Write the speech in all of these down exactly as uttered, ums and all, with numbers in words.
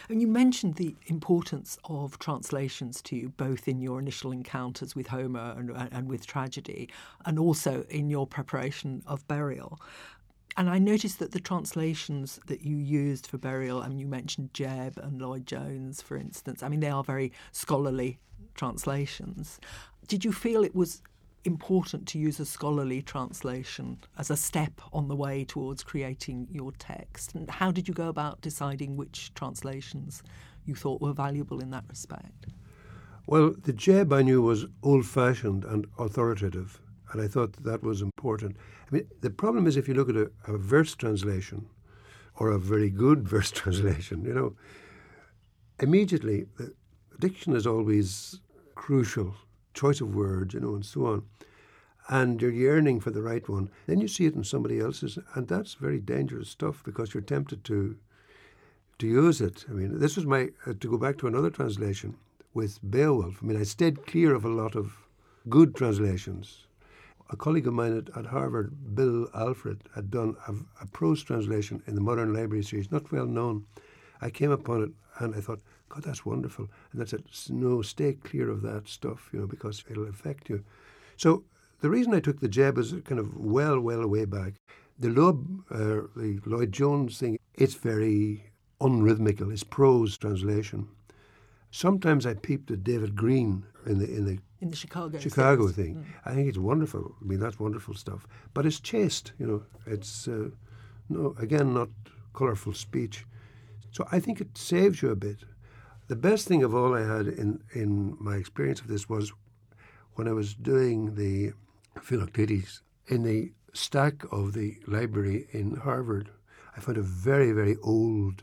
And you mentioned the importance of translations to you, both in your initial encounters with Homer and, and with tragedy, and also in your preparation of Burial. And I noticed that the translations that you used for Burial, I mean, you mentioned Jebb and Lloyd-Jones, for instance. I mean, they are very scholarly translations. Did you feel it was important to use a scholarly translation as a step on the way towards creating your text? And how did you go about deciding which translations you thought were valuable in that respect? Well, the Jebb I knew was old-fashioned and authoritative, and I thought that, that was important. I mean, the problem is if you look at a, a verse translation or a very good verse translation, you know, immediately the diction is always crucial, choice of words, you know, and so on. And you're yearning for the right one. Then you see it in somebody else's, and that's very dangerous stuff because you're tempted to to use it. I mean, this was my, uh, to go back to another translation with Beowulf. I mean, I stayed clear of a lot of good translations. A colleague of mine at, at Harvard, Bill Alfred, had done a, a prose translation in the Modern Library series, not well known. I came upon it and I thought, God, that's wonderful. And I said, no, stay clear of that stuff, you know, because it'll affect you. So the reason I took the Jebb is kind of well, well way back. The Loeb, uh, the Lloyd-Jones thing, it's very unrhythmical. It's prose translation. Sometimes I peeped at David Green in the in the in the Chicago Chicago series. thing. Mm. I think it's wonderful. I mean, that's wonderful stuff. But it's chaste, you know. It's uh, no again not colourful speech. So I think it saves you a bit. The best thing of all I had in in my experience of this was when I was doing the Philoctetes in the stack of the library in Harvard. I found a very very old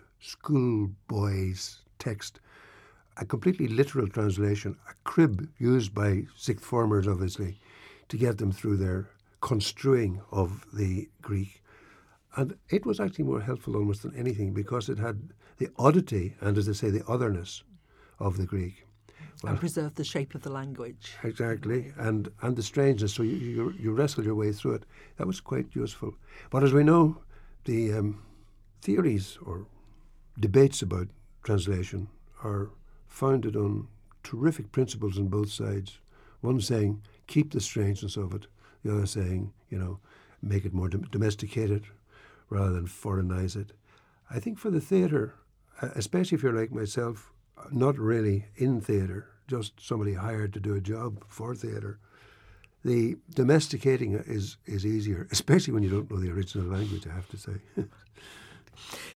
schoolboy's text. A completely literal translation, a crib used by sixth formers, obviously, to get them through their construing of the Greek. And it was actually more helpful almost than anything because it had the oddity and, as they say, the otherness of the Greek. Well, and preserved the shape of the language. Exactly, and, and the strangeness. So you, you, you wrestle your way through it. That was quite useful. But as we know, the um, theories or debates about translation are founded on terrific principles on both sides. One saying, keep the strangeness of it. The other saying, you know, make it more dom- domesticated rather than foreignize it. I think for the theatre, especially if you're like myself, not really in theatre, just somebody hired to do a job for theatre, the domesticating is, is easier, especially when you don't know the original language, I have to say.